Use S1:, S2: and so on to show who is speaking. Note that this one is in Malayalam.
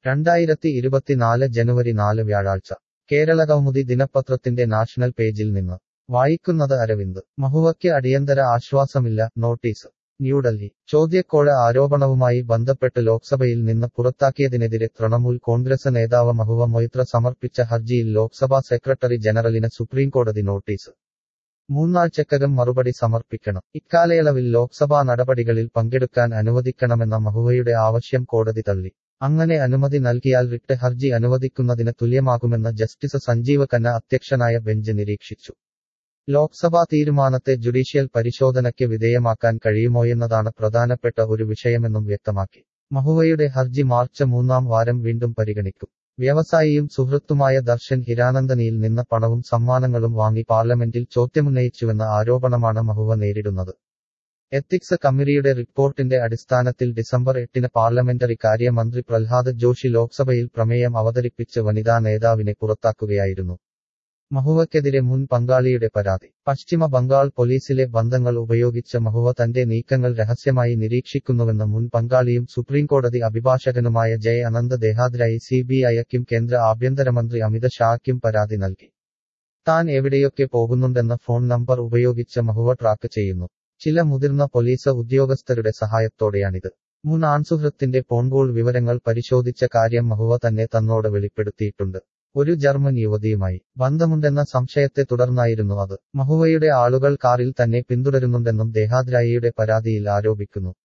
S1: 2024 ജനുവരി 4 വ്യാഴാഴ്ച കേരളകൗമുദി ദിനപത്രത്തിന്റെ നാഷണൽ പേജിൽ നിന്ന് വായിക്കുന്നത് അരവിന്ദ് മഹുവയ്ക്ക് അടിയന്തര ആശ്വാസമില്ല നോട്ടീസ് ന്യൂഡൽഹി ചോദ്യക്കോഴ ആരോപണവുമായി ബന്ധപ്പെട്ട് ലോക്സഭയിൽ നിന്ന് പുറത്താക്കിയതിനെതിരെ തൃണമൂൽ കോൺഗ്രസ് നേതാവ് മഹുവ മൊയ്ത്ര സമർപ്പിച്ച ഹർജിയിൽ ലോക്സഭാ സെക്രട്ടറി ജനറലിന് സുപ്രീംകോടതി നോട്ടീസ് 3 ആഴ്ചക്കകം മറുപടി സമർപ്പിക്കണം. ഇക്കാലയളവിൽ ലോക്സഭാ നടപടികളിൽ പങ്കെടുക്കാൻ അനുവദിക്കണമെന്ന മഹുവയുടെ ആവശ്യം കോടതി തള്ളി. അങ്ങനെ അനുമതി നൽകിയാൽ റിട്ട് ഹർജി അനുവദിക്കുന്നതിന് തുല്യമാകുമെന്ന് ജസ്റ്റിസ് സഞ്ജീവ് ഖന്ന അധ്യക്ഷനായ ബെഞ്ച് നിരീക്ഷിച്ചു. ലോക്സഭാ തീരുമാനത്തെ ജുഡീഷ്യൽ പരിശോധനയ്ക്ക് വിധേയമാക്കാൻ കഴിയുമോയെന്നതാണ് പ്രധാനപ്പെട്ട ഒരു വിഷയമെന്നും വ്യക്തമാക്കി. മഹുവയുടെ ഹർജി മാർച്ച് 3-ാം വാരം വീണ്ടും പരിഗണിക്കും. വ്യവസായിയും സുഹൃത്തുമായ ദർശൻ ഹിരാനന്ദനിയിൽ നിന്ന് പണവും സമ്മാനങ്ങളും വാങ്ങി പാർലമെന്റിൽ ചോദ്യമുന്നയിച്ചുവെന്ന ആരോപണമാണ് മഹുവ നേരിടുന്നത്. എത്തിക്സ് കമ്മിറ്റിയുടെ റിപ്പോർട്ടിന്റെ അടിസ്ഥാനത്തിൽ ഡിസംബർ 8-ന് പാർലമെന്ററി കാര്യ മന്ത്രി പ്രഹ്ലാദ് ജോഷി ലോക്സഭയിൽ പ്രമേയം അവതരിപ്പിച്ച് വനിതാ നേതാവിനെ പുറത്താക്കുകയായിരുന്നു. മഹുവയ്ക്കെതിരെ മുൻ പങ്കാളിയുടെ പരാതി. പശ്ചിമ ബംഗാൾ പോലീസിലെ ബന്ധങ്ങൾ ഉപയോഗിച്ച് മഹുവ തന്റെ നീക്കങ്ങൾ രഹസ്യമായി നിരീക്ഷിക്കുന്നുവെന്ന് മുൻ പങ്കാളിയും സുപ്രീംകോടതി അഭിഭാഷകനുമായ ജയ് അനന്ത് ദെഹാദ്രായി CBIക്കും കേന്ദ്ര ആഭ്യന്തരമന്ത്രി അമിത് ഷായ്ക്കും പരാതി നൽകി. താൻ എവിടെയൊക്കെ പോകുന്നുണ്ടെന്ന ഫോൺ നമ്പർ ഉപയോഗിച്ച് മഹുവ ട്രാക്ക് ചെയ്യുന്നു. ചില മുതിർന്ന പോലീസ് ഉദ്യോഗസ്ഥരുടെ സഹായത്തോടെയാണിത്. മുൻ ആൺസുഹൃത്തിന്റെ ഫോൺകോൾ വിവരങ്ങൾ പരിശോധിച്ച കാര്യം മഹുവ തന്നെ തന്നോട് വെളിപ്പെടുത്തിയിട്ടുണ്ട്. ഒരു ജർമ്മൻ യുവതിയുമായി ബന്ധമുണ്ടെന്ന സംശയത്തെ തുടർന്നായിരുന്നു അത്. മഹുവയുടെ ആളുകൾ കാറിൽ തന്നെ പിന്തുടരുന്നുണ്ടെന്നും ദെഹാദ്രായിയുടെ പരാതിയിൽ ആരോപിക്കുന്നു.